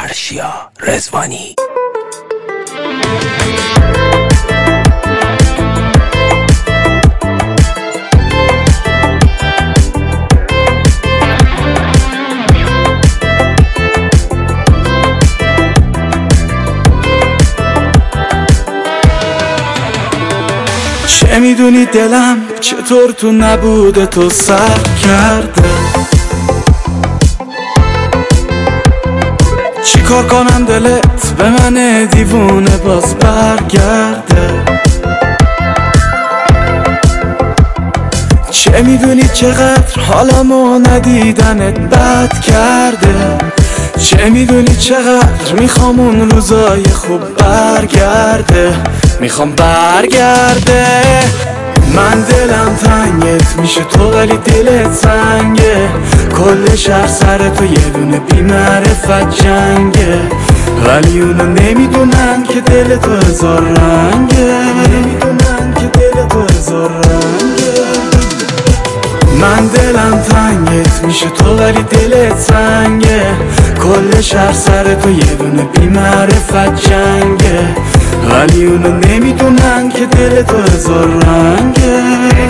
فرشیا رضوانی. چه میدونی دلم چطور تو نبوده تو سر کرده، چی کار کنم دلت به من دیوونه باز برگرده. چه میدونی چقدر حالمو ندیدنت بد کرده، چه میدونی چقدر میخوام اون روزای خوب برگرده، میخوام برگرده. من دلم تنگت میشه تو ولی دلت سنگه، کل شهر سر تو یه دونه بی‌معرفت جنگه، ولی اونا نمیدونن که دل تو هزار رنگه، نمیدونن که دل تو هزار رنگه. من دلم تنگت میشه تو ولی دلت سنگه، کل شهر سر تو یه دونه بی‌معرفت جنگه، ولی اونا نمیدونن که دل تو هزار رنگه.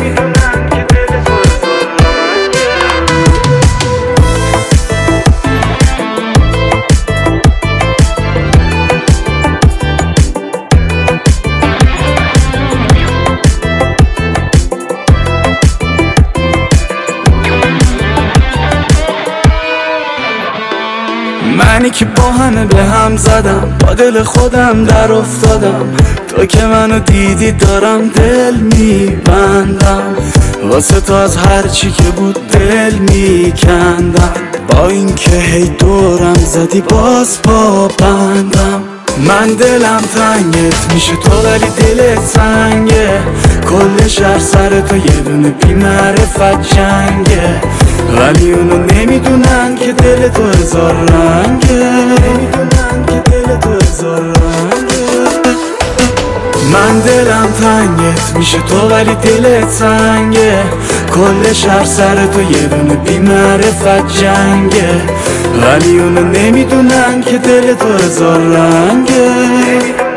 منی که با همه به هم زدم، با دل خودم در افتادم، تو که منو دیدی دارم دل میبندم، واسه تو از هرچی که بود دل میکندم، با این که هی دورم زدی باز پا بندم. من دلم تنگت میشه تو ولی دلت سنگه، کل شهر سر تو یه دونه بی‌معرفت جنگه، ولی اونو نمیدونن که دل تو هزار رنگه، نمیدونن که دل تو هزار رنگه. من دلم تنگت میشه تو ولی دلت سنگه، کل شهر سر تو یه دونه بی‌معرفت جنگه، ولی اونو نمیدونن که دل تو هزار رنگه.